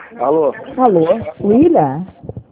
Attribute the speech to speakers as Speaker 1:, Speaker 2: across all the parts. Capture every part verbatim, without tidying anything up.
Speaker 1: Alô?
Speaker 2: Alô, Willa?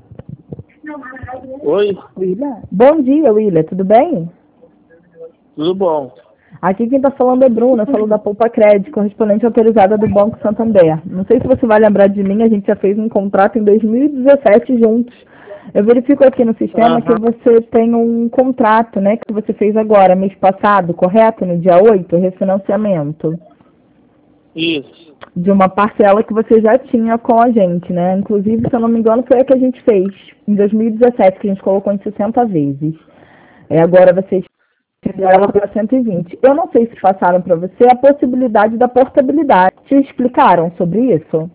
Speaker 1: Oi?
Speaker 2: Willa? Bom dia, Willa, tudo bem?
Speaker 1: Tudo bom?
Speaker 2: Aqui quem está falando é Bruna, falo da Poupa Crédito, correspondente autorizada do Banco Santander. Não sei se você vai lembrar de mim, a gente já fez um contrato em dois mil e dezessete juntos. Eu verifico aqui no sistema
Speaker 1: Aham.
Speaker 2: que você tem um contrato, né, que você fez agora, mês passado, correto? No dia oito, refinanciamento
Speaker 1: Isso.
Speaker 2: de uma parcela que você já tinha com a gente, né? Inclusive, se eu não me engano, foi a que a gente fez em dois mil e dezessete, que a gente colocou em sessenta vezes. É, agora vocês fizeram ela para cento e vinte. Eu não sei se passaram para você a possibilidade da portabilidade. Te explicaram sobre isso?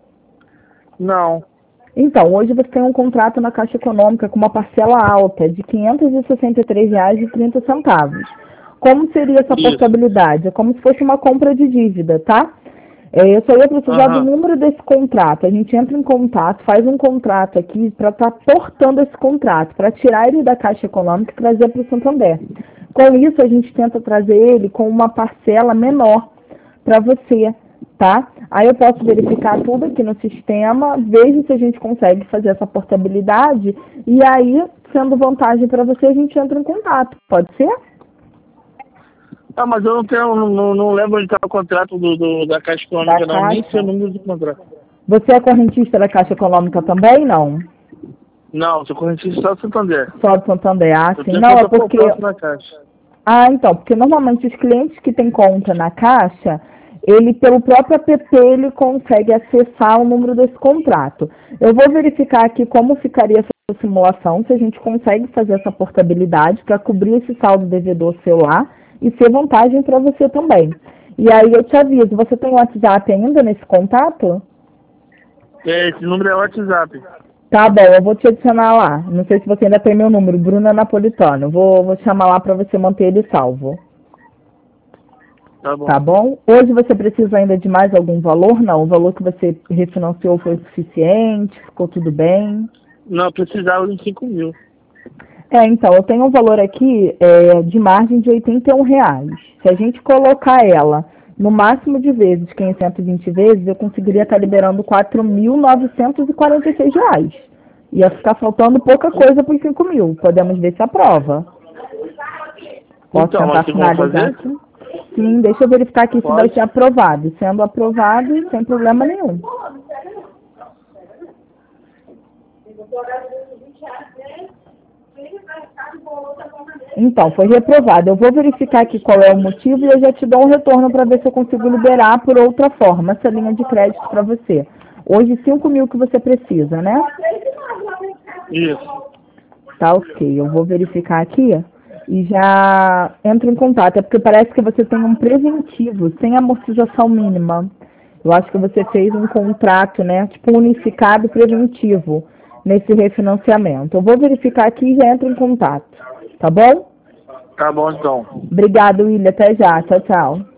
Speaker 1: Não.
Speaker 2: Então, hoje você tem um contrato na Caixa Econômica com uma parcela alta de quinhentos e sessenta e três reais e trinta centavos. Como seria essa
Speaker 1: Isso.
Speaker 2: portabilidade? É como se fosse uma compra de dívida, tá? É, eu só ia precisar do
Speaker 1: Aham.
Speaker 2: número desse contrato. A gente entra em contato, faz um contrato aqui para estar portando esse contrato, para tirar ele da Caixa Econômica e trazer para o Santander. Com isso, a gente tenta trazer ele com uma parcela menor para você, tá? Aí eu posso verificar tudo aqui no sistema, vejo se a gente consegue fazer essa portabilidade e aí, sendo vantagem para você, a gente entra em contato. Pode ser?
Speaker 1: Ah, mas eu não tenho, não, não lembro onde está o contrato do, do- da Caixa
Speaker 2: Da
Speaker 1: Econômica, não. Nem sei o
Speaker 2: Caixa.
Speaker 1: número do contrato.
Speaker 2: Você é correntista da Caixa Econômica também, não?
Speaker 1: Não, sou correntista só do Santander.
Speaker 2: Só do Santander, ah,
Speaker 1: Eu
Speaker 2: sim.
Speaker 1: tenho
Speaker 2: Não, é
Speaker 1: conta
Speaker 2: porque...
Speaker 1: poupança na Caixa.
Speaker 2: Ah, então, porque normalmente os clientes que têm conta na Caixa, ele, pelo próprio app, ele consegue acessar o número desse contrato. Eu vou verificar aqui como ficaria essa simulação, se a gente consegue fazer essa portabilidade para cobrir esse saldo devedor seu lá e ser vantagem para você também. E aí eu te aviso, você tem WhatsApp ainda nesse contato?
Speaker 1: É, esse número é o WhatsApp.
Speaker 2: Tá bom, eu vou te adicionar lá. Não sei se você ainda tem meu número, Bruna Napolitano. Vou, vou te chamar lá para você manter ele salvo.
Speaker 1: Tá bom.
Speaker 2: Tá bom? Hoje você precisa ainda de mais algum valor? Não, o valor que você refinanciou foi o suficiente? Ficou tudo bem?
Speaker 1: Não, eu precisava de cinco mil.
Speaker 2: É, então, eu tenho um valor aqui é, de margem de oitenta e um reais. Se a gente colocar ela no máximo de vezes, que é em cento e vinte vezes, eu conseguiria estar liberando quatro mil novecentos e quarenta e seis reais. Ia ficar faltando pouca coisa para os cinco mil. Podemos ver se aprova. Posso
Speaker 1: Então,
Speaker 2: tentar
Speaker 1: mas você vai
Speaker 2: finalizar
Speaker 1: fazer?
Speaker 2: aqui? Sim, deixa eu verificar aqui se vai
Speaker 1: Pode.
Speaker 2: ser aprovado. Sendo aprovado, sem problema nenhum. Então, foi reprovado. Eu vou verificar aqui qual é o motivo e eu já te dou um retorno para ver se eu consigo liberar por outra forma essa linha de crédito para você. Hoje, cinco mil que você precisa, né?
Speaker 1: Isso.
Speaker 2: Tá ok. Eu vou verificar aqui e já entro em contato. É porque parece que você tem um preventivo sem amortização mínima. Eu acho que você fez um contrato, né? Tipo um unificado preventivo nesse refinanciamento. Eu vou verificar aqui e já entro em contato. Tá bom?
Speaker 1: Tá bom, então.
Speaker 2: Obrigado, William. Até já. Tchau, tchau.